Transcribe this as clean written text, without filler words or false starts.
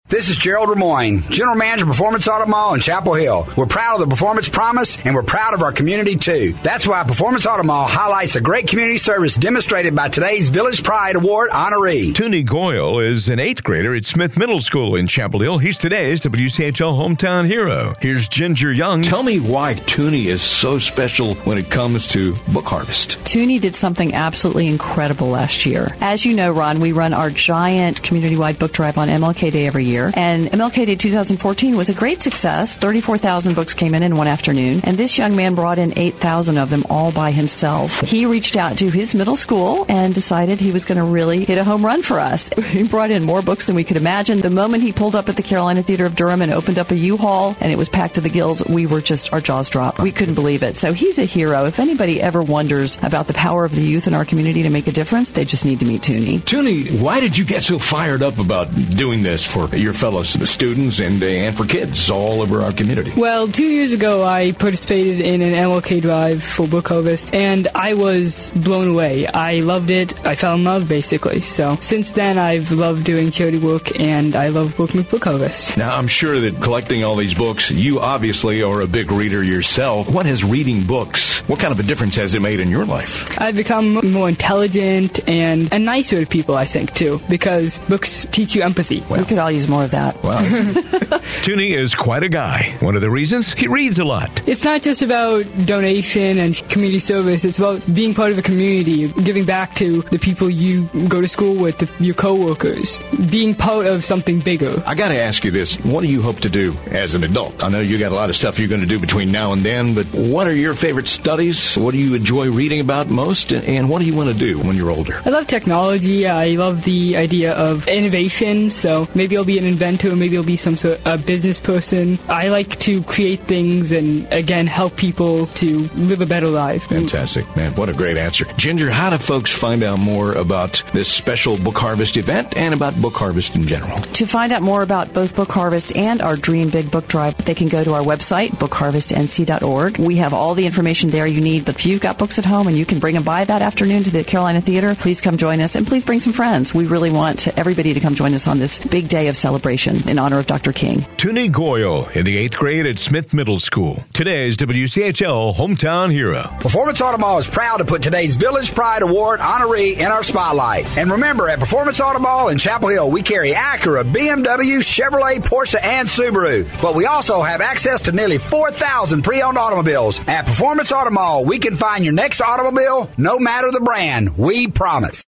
This is Gerald Lemoyne, General Manager of Performance Auto Mall in Chapel Hill. We're proud of the Performance Promise, and we're proud of our community, too. That's why Performance Auto Mall highlights a great community service demonstrated by today's Village Pride Award honoree. Toonie Goyle is an 8th grader at Smith Middle School in Chapel Hill. He's today's WCHL hometown hero. Here's Ginger Young. Tell me why Toonie is so special when it comes to Book Harvest. Toonie did something absolutely incredible last year. As you know, Ron, we run our giant community-wide book drive on MLK Day every year. And MLK Day 2014 was a great success. 34,000 books came in one afternoon. And this young man brought in 8,000 of them all by himself. He reached out to his middle school and decided he was going to really hit a home run for us. He brought in more books than we could imagine. The moment he pulled up at the Carolina Theater of Durham and opened up a U-Haul and it was packed to the gills, our jaws dropped. We couldn't believe it. So he's a hero. If anybody ever wonders about the power of the youth in our community to make a difference, they just need to meet Toonie. Toonie, why did you get so fired up about doing this for your fellow students and for kids all over our community? Well, 2 years ago, I participated in an MLK drive for Book Harvest, and I was blown away. I loved it. I fell in love, basically. So since then, I've loved doing charity work, and I love working with Book Harvest. Now, I'm sure that collecting all these books, you obviously are a big reader yourself. What has reading books, what kind of a difference has it made in your life? I've become more intelligent and nicer to people, I think, too, because books teach you empathy. We could all use more of that. Wow. Toonie is quite a guy. One of the reasons, he reads a lot. It's not just about donation and community service. It's about being part of a community, giving back to the people you go to school with, your coworkers, being part of something bigger. I got to ask you this. What do you hope to do as an adult? I know you got a lot of stuff you're going to do between now and then, but what are your favorite studies? What do you enjoy reading about most? And what do you want to do when you're older? I love technology. I love the idea of innovation. So maybe I'll be an inventor. Maybe I'll be some sort of business person. I like to create things and, again, help people to live a better life. Fantastic, man. What a great answer. Ginger, how do folks find out more about this special Book Harvest event and about Book Harvest in general? To find out more about both Book Harvest and our Dream Big Book Drive, they can go to our website, bookharvestnc.org. We have all the information there you need. But if you've got books at home and you can bring them by that afternoon to the Carolina Theater, please come join us and please bring some friends. We really want everybody to come join us on this big day of celebration in honor of Dr. King. Toonie Goyle in the 8th grade at Smith Middle School. Today's WCHL hometown hero. Performance Auto Mall is proud to put today's Village Pride Award honoree in our spotlight. And remember, at Performance Auto Mall in Chapel Hill, we carry Acura, BMW, Chevrolet, Porsche, and Subaru. But we also have access to nearly 4,000 pre-owned automobiles. At Performance Auto Mall, we can find your next automobile, no matter the brand. We promise.